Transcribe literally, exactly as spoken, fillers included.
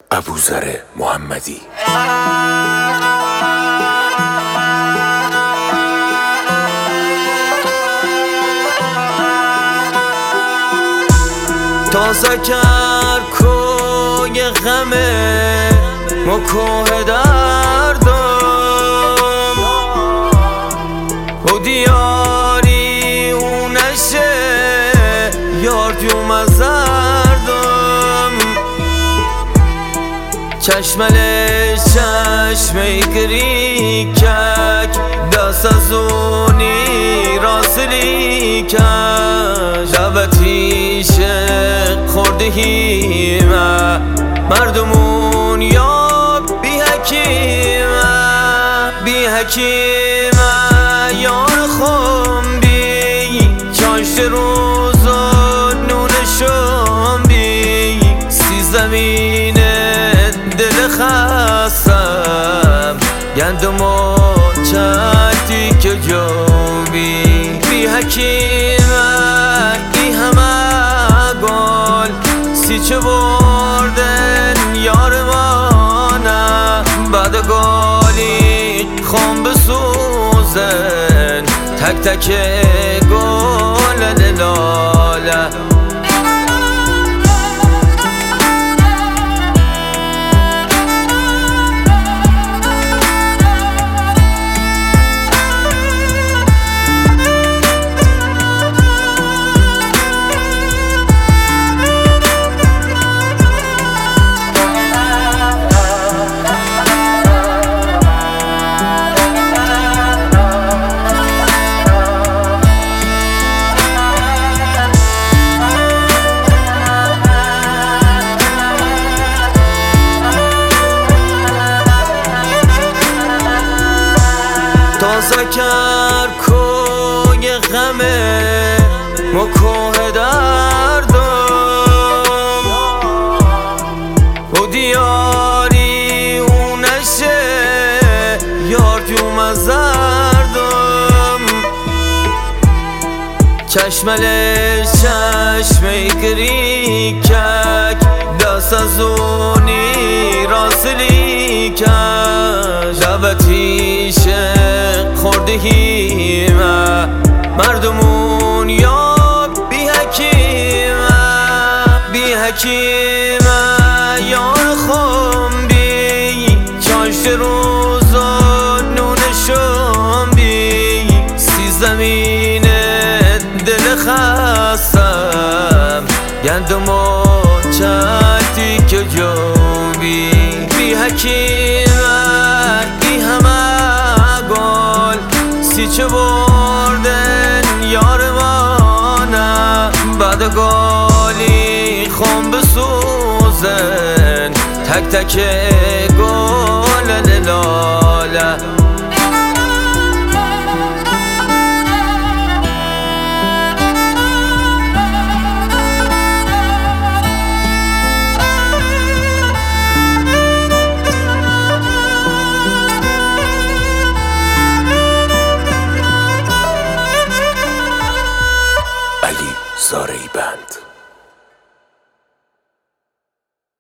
ابوذر محمدی. تازه کرد کوی غمه ما کوه دردم و دیاری او نشه یار جوم از زردم چشمل چشمه گری کک دست از اونی راسلی کش شبتیشه خورده هیمه مردمون یا بی حکیمه بی حکیمه یار خون بی چاشت روز و نونشون بی سی زمین دل خستم گندم و چندی که جو بی بی حکیمه ای همه گل سی چه بردن یار مانه بعد گالی خون بسوزن تک تک گل لاله تازه کرد کوی غمه ما کوه دردم و دیاری او نشه یار جوم از زردم چشمل چشمه گری کک دست از اونی راسلی کش شبتیشه خورده هیمه مردمون یا بی حکیمه بی حکیمه یار خون بی چاشت روز و نونشون بی سی زمین دل خستم گندم و چندی که جو بی بی حکیمه ای همه گل سی چه بردن یار مانه بعد گالی خون بسوزن تک تک گل لاله